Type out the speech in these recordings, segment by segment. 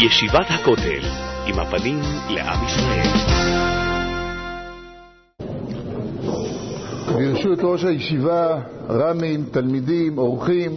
ישיבת הכותל, עם הפנים לעם ישראל. ברשות ראש הישיבה, רמים, תלמידים, אורחים,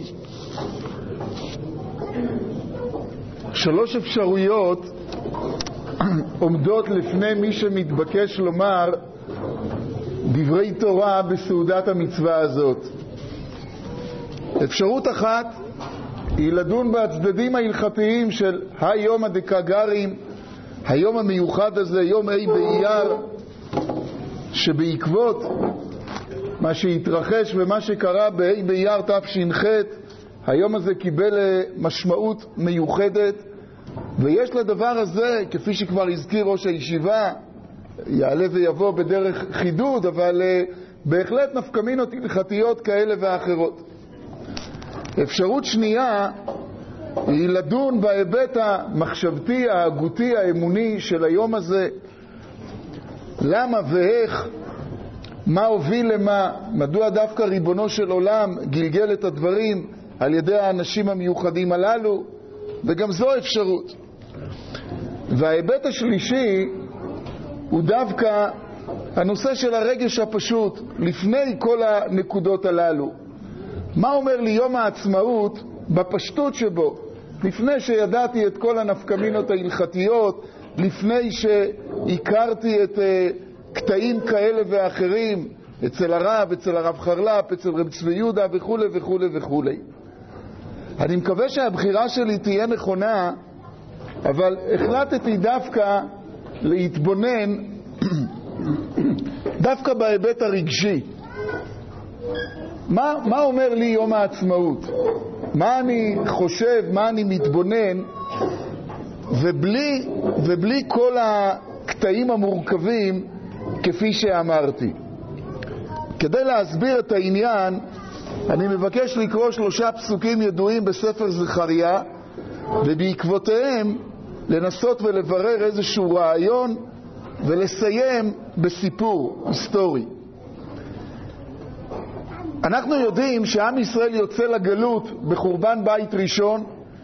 3 אפשרויות עומדות לפני מי שמתבקש לומר דברי תורה בסעודת המצווה הזאת. אפשרות אחת היא לדון בצדדים ההלכתיים של היום הדקגרים, היום המיוחד הזה, יום ה' באייר, שבעקבות מה שהתרחש ומה שקרה בה' באייר תש"ח, היום הזה קיבל משמעות מיוחדת, ויש לדבר הזה, כפי שכבר הזכיר ראש הישיבה, יעלה ויבוא בדרך חידוד, אבל בהחלט נפקמינות הלכתיות כאלה ואחרות. אפשרות שנייה היא לדון בהיבט המחשבתי, ההגותי, האמוני של היום הזה. למה ואיך, מה הוביל למה, מדוע דווקא ריבונו של עולם גלגל את הדברים על ידי האנשים המיוחדים הללו, וגם זו אפשרות. וההיבט השלישי הוא דווקא הנושא של הרגש הפשוט, לפני כל הנקודות הללו. מה אומר לי יום העצמאות בפשטות שבו, לפני שידעתי את כל הנפקמינות ההלכתיות, לפני שהכרתי את קטעים כאלה ואחרים, אצל הרב, אצל הרב חרל"פ, אצל רב צבי יהודה וכו' וכו' וכו'. אני מקווה שהבחירה שלי תהיה נכונה, אבל החלטתי דווקא להתבונן דווקא בהיבט הרגשי. מה אומר לי יום העצמאות? מה אני חושב, מה אני מתבונן, ובלי כל הקטעים המורכבים כפי שאמרתי. כדי להסביר את העניין, אני מבקש לקרוא 3 פסוקים ידועים בספר זכריה, ובעקבותיהם לנסות ולברר איזשהו רעיון ולסיים בסיפור היסטורי. אנחנו יודעים שעם ישראל יוצא לגלות בחורבן בית ראשון,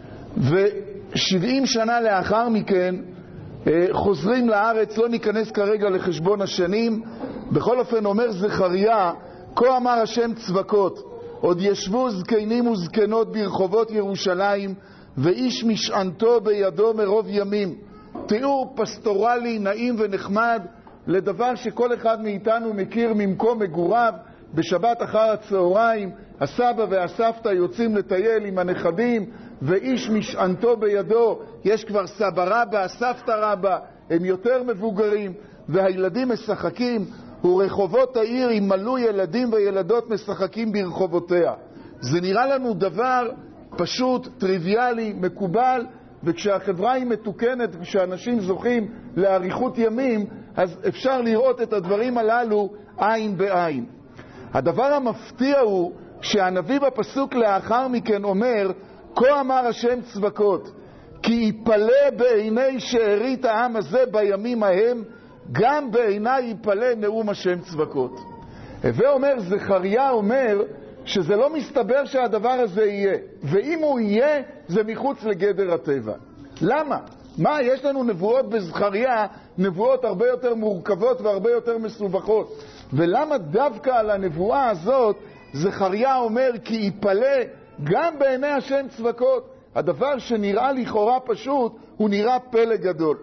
ו70 שנה לאחר מכן חוזרים לארץ. לא ניכנס כרגע לחשבון השנים. בכל אופן אומר זכריה, כה אמר השם צבקות, עוד ישבו זקנים וזקנות ברחובות ירושלים, ואיש משענתו בידו מרוב ימים. תיאור פסטורלי נעים ונחמד לדבר שכל אחד מאיתנו מכיר ממקום מגוריו. בשבת אחר הצהריים הסבא והסבתא יוצאים לטייל עם הנכדים, ואיש משענתו בידו, יש כבר סבא רבא, סבתא רבא, הם יותר מבוגרים, והילדים משחקים, ורחובות העיר ימלאו ילדים וילדות משחקים ברחובותיה. זה נראה לנו דבר פשוט, טריוויאלי, מקובל, וכשהחברה היא מתוקנת, כשאנשים זוכים לאריכות ימים, אז אפשר לראות את הדברים הללו עין בעין. הדבר המפתיע הוא שהנביא בפסוק לאחר מכן אומר, כה אמר השם צבקות, כי יפלא בעיני שארית העם הזה בימים ההם, גם בעיני יפלא נאום השם צבקות. ואומר זכריה אומר שזה לא מסתבר שהדבר הזה יהיה, ואם הוא יהיה זה מחוץ לגדר הטבע. למה? מה, יש לנו נבואות בזכריה, נבואות הרבה יותר מורכבות והרבה יותר מסובכות. ולמה דווקא על הנבואה הזאת זכריה אומר כי יפלא גם בעיני השם צבקות? הדבר שנראה לכאורה פשוט הוא נראה פלא גדול.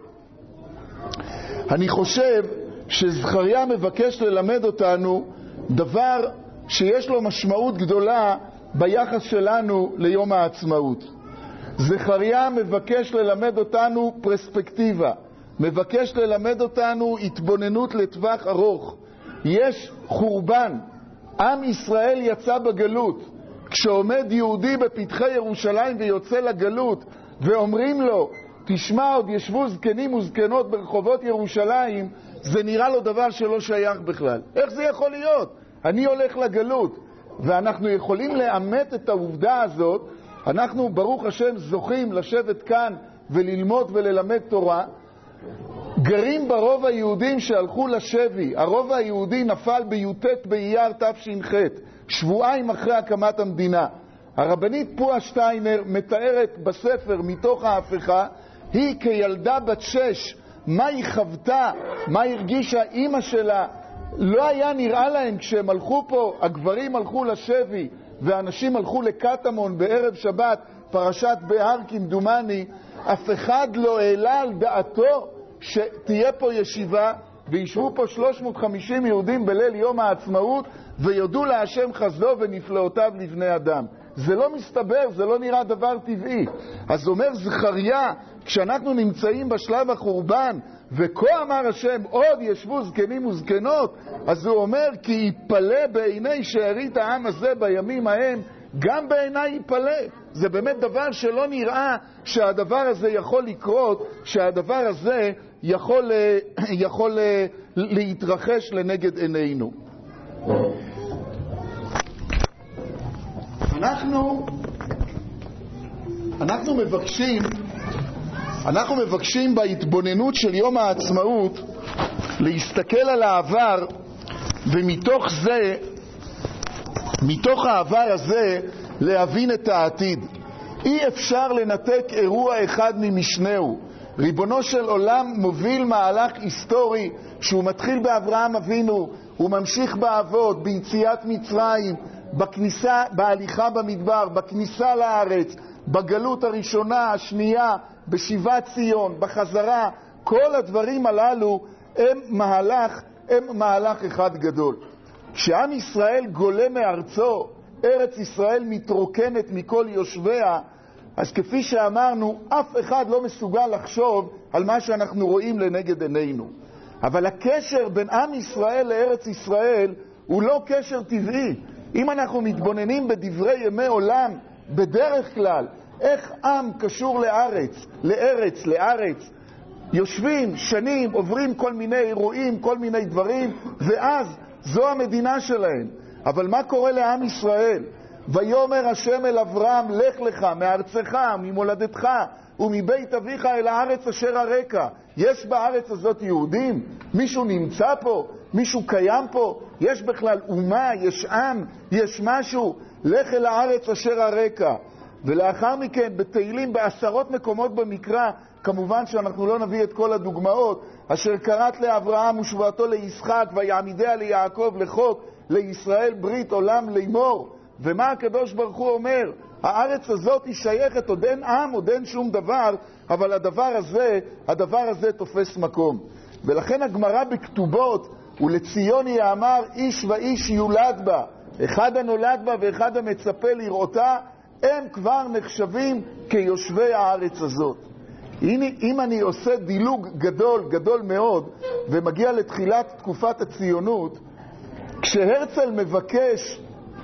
אני חושב שזכריה מבקש ללמד אותנו דבר שיש לו משמעות גדולה ביחס שלנו ליום העצמאות. זכריה מבקש ללמד אותנו פרספקטיבה, מבקש ללמד אותנו התבוננות לטווח ארוך. יש חורבן, עם ישראל יצא בגלות. כשעומד יהודי בפתחי ירושלים ויוצא לגלות ואומרים לו, תשמע עוד ישבו זקנים וזקנות ברחובות ירושלים, זה נראה לו דבר שלא שייך בכלל. איך זה יכול להיות? אני הולך לגלות. ואנחנו יכולים לאמת את העובדה הזאת. אנחנו ברוך השם זוכים לשבת כאן וללמוד וללמד תורה. גרים ברוב היהודים שהלכו לשבי. הרוב היהודי נפל בי"ט באייר תש"ח, שבועיים אחרי הקמת המדינה. הרבנית פועה שטיינר מתארת בספר מתוך ההפיכה היא כילדה בת 6, מה היא חוותה, מה הרגישה אמא שלה. לא היה נראה להם כשהם הלכו פה, הגברים הלכו לשבי והאנשים הלכו לקטמון בערב שבת, פרשת בהר כמדומני, אף אחד לא העלה על דעתו שתהיה פה ישיבה וישבו פה 350 יהודים בליל יום העצמאות ויודו להשם חסדו ונפלאותיו לבני אדם. זה לא מסתבר, זה לא נראה דבר טבעי. אז אומר זכריה, כשאנחנו נמצאים בשלב החורבן, וכה אמר השם עוד ישבו זקנים וזקנות, אז הוא אומר כי יפלא בעיני שארית העם הזה בימים ההם, גם בעיניי יפלא. זה באמת דבר שלא נראה שהדבר הזה יכול לקרות, שהדבר הזה יכול להתרחש לנגד עינינו. אנחנו מבקשים בהתבוננות של יום העצמאות להסתכל על העבר, ומתוך העבר הזה להבין את העתיד. אי אפשר לנתק אירוע אחד ממשנהו. ריבונו של עולם מוביל מהלך היסטורי שהוא מתחיל באברהם אבינו, הוא ממשיך באבות, ביציאת מצרים, בכניסה, בהליכה במדבר, בכניסה לארץ, בגלות הראשונה, השנייה, בשיבת ציון, בחזרה. כל הדברים הללו הם מהלך אחד גדול. כשעם ישראל גולה מארצו, ארץ ישראל מתרוקנת מכל יושביה, אז כפי שאמרנו, אף אחד לא מסוגל לחשוב על מה שאנחנו רואים לנגד עינינו. אבל הקשר בין עם ישראל לארץ ישראל הוא לא קשר טבעי. אם אנחנו מתבוננים בדברי ימי עולם, בדרך כלל, איך עם קשור לארץ, יושבים שנים, עוברים כל מיני אירועים, כל מיני דברים, ואז זו המדינה שלהם. אבל מה קורה לעם ישראל? ויאמר השם אל אברהם, לך לך מארצך, ממולדתך ומבית אביך אל הארץ אשר אראך. יש בארץ הזאת יהודים? מישהו נמצא פה? מישהו קיים פה? יש בכלל אומה? יש עם? יש משהו? לך אל הארץ אשר אראך. ולאחר מכן בתהילים בעשרות מקומות במקרא, כמובן שאנחנו לא נביא את כל הדוגמאות, אשר קראת לאברהם ושבועתו לישחק ויעמידיה ליעקב לחוק לישראל ברית עולם לאמור. ומה הקדוש ברוך הוא אומר? הארץ הזאת היא שייכת, עוד אין עם, עוד אין שום דבר, אבל הדבר הזה תופס מקום. ולכן הגמרא בכתובות, ולציון יאמר איש ואיש יולד בה, אחד הנולד בה ואחד המצפה לראותה, הם כבר נחשבים כיושבי הארץ הזאת. אם אני עושה דילוג גדול מאוד ומגיע לתחילת תקופת הציונות, כשהרצל מבקש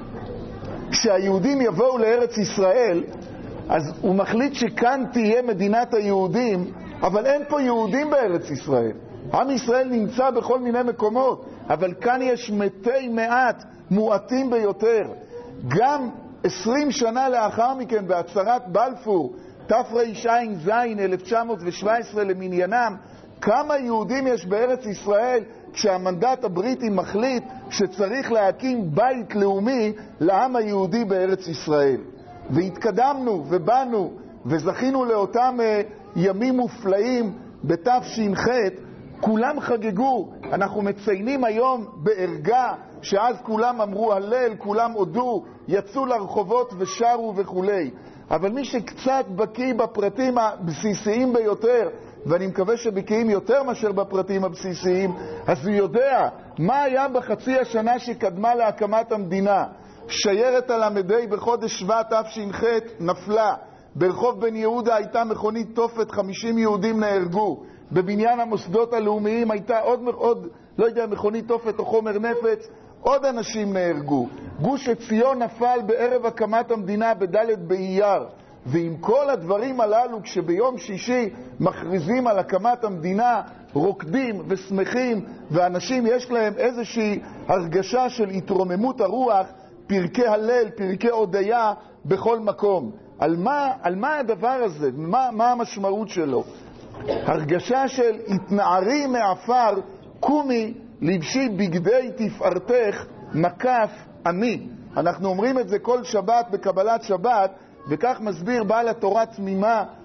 שהיהודים יבואו לארץ ישראל, אז הוא מחליט שכאן תהיה מדינת היהודים, אבל אין פה יהודים בארץ ישראל. עם ישראל נמצא בכל מיני מקומות, אבל כאן יש מתי מעט, מועטים ביותר. גם 20 שנה לאחר מכן, בהצהרת בלפור, תרע"ז 1917 למניינם, כמה יהודים יש בארץ ישראל כשהמנדט הבריטי מחליט שצריך להקים בית לאומי לעם היהודי בארץ ישראל. והתקדמנו ובאנו וזכינו לאותם ימים מופלאים בתש"ח, כולם חגגו. אנחנו מציינים היום בערגה שאז כולם אמרו הלל, כולם הודו, יצאו לרחובות ושרו וכולי. אבל מי שקצת בקיא בפרטים הבסיסיים ביותר, ואני מקווה שבקיאים יותר מאשר בפרטים הבסיסיים, אז הוא יודע מה היה בחצי השנה שקדמה להקמת המדינה. שיירת הל"ה בחודש שבט תש"ח נפלה, ברחוב בן יהודה הייתה מכונית תופת, 50 יהודים נהרגו, בבניין המוסדות הלאומיים הייתה עוד מכונית תופת או חומר נפץ, עוד אנשים נהרגו. גוש עציון נפל בערב הקמת המדינה בד' באייר. ועם כל הדברים הללו, כשביום שישי מכריזים על הקמת המדינה, רוקדים ושמחים, ואנשים יש להם איזושהי הרגשה של התרוממות הרוח, פרקי הלל, פרקי הודיה בכל מקום. על מה הדבר הזה? מה המשמעות שלו? הרגשה של התנערי מעפר, קומי לבשי בגדי תפארתך מקף אני. אנחנו אומרים את זה כל שבת בקבלת שבת, וכך מסביר בעל התורה תמימה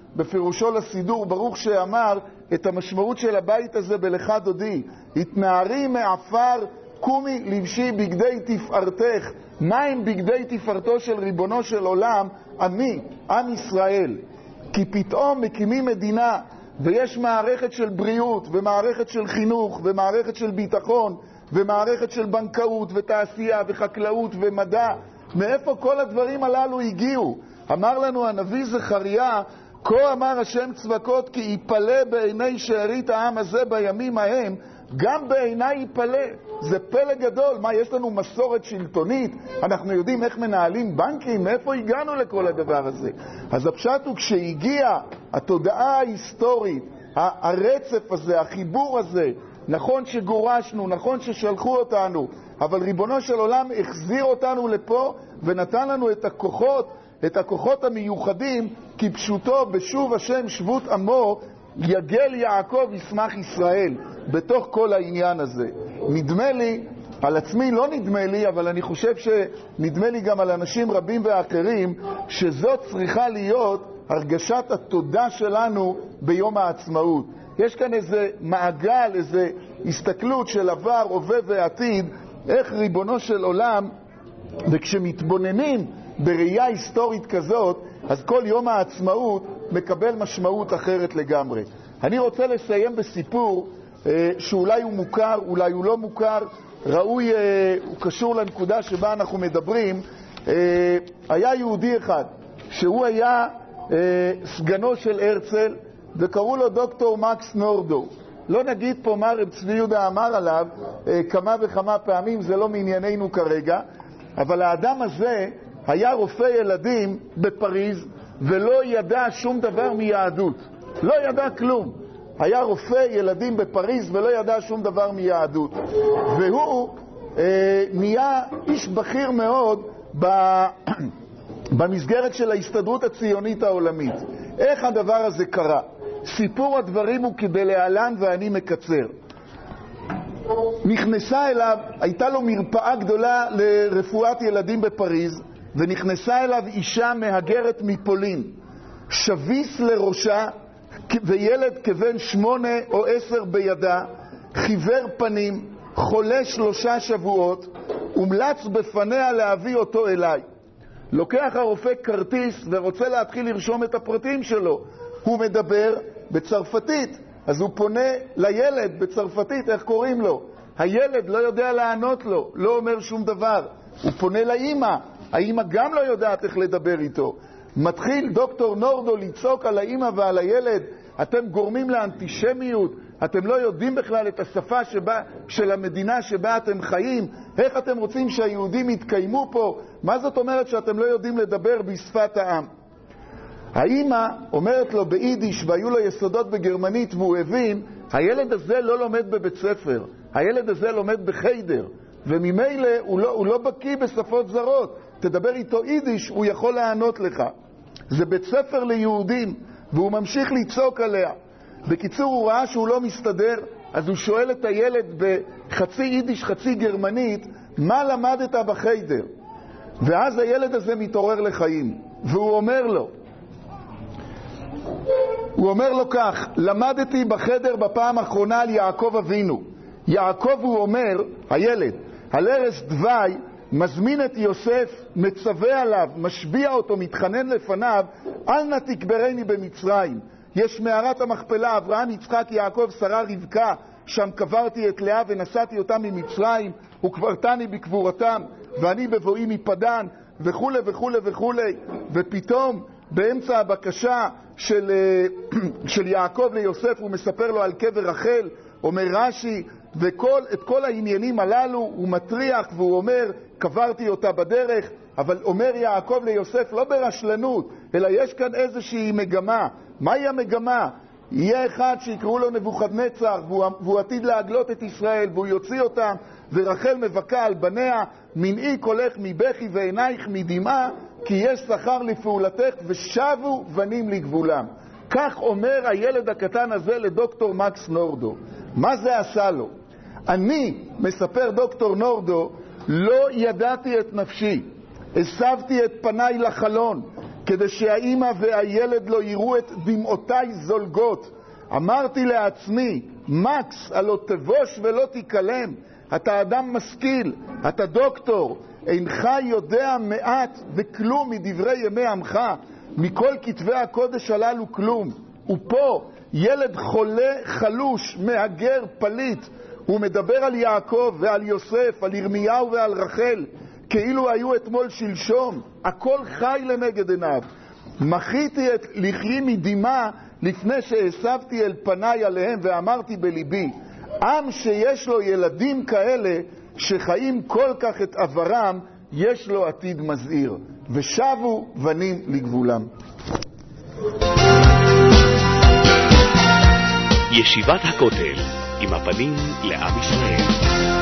בפירושו לסידור, ברוך שאמר את המשמעות של הבית הזה בלכה דודי. התנערי מעפר קומי לבשי בגדי תפארתך. מה הם בגדי תפארתו של ריבונו של עולם? עמי, עם ישראל. כי פתאום מקימים מדינה ויש מערכת של בריאות ומערכת של חינוך ומערכת של ביטחון ומערכת של בנקאות ותעשייה וחקלאות ומדע. מאיפה כל הדברים הללו הגיעו? אמר לנו הנביא זכריה, כה אמר השם צבקות, כי יפלא בעיני שארית העם הזה בימים ההם, גם בעיני יפלא. זה פלא גדול. מה, יש לנו מסורת שלטונית? אנחנו יודעים איך מנהלים בנקים? מאיפה הגענו לכל הדבר הזה? אז הפשט הוא, כשהגיעה התודעה ההיסטורית, הרצף הזה, החיבור הזה, נכון שגורשנו, נכון ששלחו אותנו, אבל ריבונו של עולם החזיר אותנו לפה ונתן לנו את הכוחות המיוחדים, כי פשוטו בשוב השם שבות עמו, יגל יעקב ישמח ישראל. בתוך כל העניין הזה נדמה לי, על עצמי לא נדמה לי, אבל אני חושב שנדמה לי גם על אנשים רבים ואחרים, שזאת צריכה להיות הרגשת התודה שלנו ביום העצמאות. יש כאן איזה מעגל, איזה הסתכלות של עבר, הווה ועתיד, איך ריבונו של עולם, וכשמתבוננים בראייה היסטורית כזאת, אז כל יום העצמאות מקבל משמעות אחרת לגמרי. אני רוצה לסיים בסיפור שאולי הוא מוכר, אולי הוא לא מוכר, ראוי, הוא קשור לנקודה שבה אנחנו מדברים. היה יהודי אחד שהוא היה סגנו של הרצל, וקראו לו דוקטור מקס נורדו. לא נגיד פה מה רב צבי יהודה אמר עליו כמה וכמה פעמים, זה לא מענייננו כרגע, אבל האדם הזה היה רופא ילדים בפריז ולא ידע שום דבר מיהדות, לא ידע כלום. היה רופא ילדים בפריז ולא ידע שום דבר מיהדות, והוא נהיה איש בכיר מאוד במסגרת של ההסתדרות הציונית העולמית. איך הדבר הזה קרה? סיפור הדברים הוא כדלהלן ואני מקצר. נכנסה אליו, הייתה לו מרפאה גדולה לרפואת ילדים בפריז, ונכנסה אליו אישה מהגרת מפולין, שביס לראשה וילד כבן 8 או 10 בידה, חיוור פנים, חולה 3 שבועות, הומלץ בפניה להביא אותו אליי. לוקח הרופא כרטיס ורוצה להתחיל לרשום את הפרטים שלו. הוא מדבר בצרפתית, אז הוא פונה לילד בצרפתית, איך קוראים לו? הילד לא יודע לענות לו, לא אומר שום דבר. הוא פונה לאמא, האמא גם לא יודעת איך לדבר איתו. מתחיל דוקטור נורדו לצעוק על האמא ועל הילד, אתם גורמים לאנטישמיות, אתם לא יודעים בכלל את השפה של המדינה שבה אתם חיים, איך אתם רוצים שהיהודים יתקיימו פה? מה זאת אומרת שאתם לא יודעים לדבר בשפת העם? האמא אומרת לו ביידיש, והיו לו יסודות בגרמנית והוא הבין, הילד הזה לא לומד בבית ספר, הילד הזה לומד בחיידר, וממילא הוא לא בקיא בשפות זרות, תדבר איתו יידיש, הוא יכול לענות לך. זה בית ספר ליהודים, והוא ממשיך לצעוק עליה. בקיצור, הוא ראה שהוא לא מסתדר, אז הוא שואל את הילד בחצי יידיש, חצי גרמנית, מה למדת בחיידר? ואז הילד הזה מתעורר לחיים, והוא אומר לו כך, למדתי בחדר בפעם האחרונה על יעקב אבינו. יעקב, הוא אומר, הילד, על ערש דווי, מזמין את יוסף, מצווה עליו, משביע אותו, מתחנן לפניו, אל נא תקברני במצרים. יש מערת המכפלה, אברהם, יצחק, יעקב, שרה, רבקה, שם קברתי את לאה ונסעתי אותה ממצרים, וקברתני בקבורתם, ואני בבואי מפדן, וכו' וכו' וכו'. ופתאום באמצע הבקשה של יעקב ליוסף הוא מספר לו על קבר רחל, אומר רש"י, ואת כל העניינים הללו הוא מטריח והוא אומר, קברתי אותה בדרך, אבל אומר יעקב ליוסף לא ברשלנות, אלא יש כאן איזושהי מגמה. מהי המגמה? יהיה אחד שיקראו לו נבוכדנצר, והוא עתיד להגלות את ישראל, והוא יוציא אותם, ורחל מבכה על בניה, מנעי קולך מבכי ועינייך מדמעה, כי יש שכר לפעולתך, ושבו בנים לגבולם. כך אומר הילד הקטן הזה לדוקטור מקס נורדו. מה זה עשה לו? אני, מספר דוקטור נורדו, לא ידעתי את נפשי, הסבתי את פניי לחלון, כדי שהאמא והילד לא יראו את דמעותיי זולגות. אמרתי לעצמי, מקס, הלא תבוש ולא תיכלם. אתה אדם משכיל, אתה דוקטור, אינך יודע מעט וכלום מדברי ימי עמך, מכל כתבי הקודש הללו כלום. ופה ילד חולה, חלוש, מהגר, פליט, הוא מדבר על יעקב ועל יוסף, על ירמיהו ועל רחל, כאילו היו אתמול שלשום. הכל חי לנגד עיניו. מחיתי את לחי מדמעה לפני שהסבתי אל פניי עליהם, ואמרתי בליבי, עם שיש לו ילדים כאלה שחיים כל כך את עברם, יש לו עתיד מזהיר. ושבו בנים לגבולם. ישיבת הכותל עם הפנים לעם ישראל.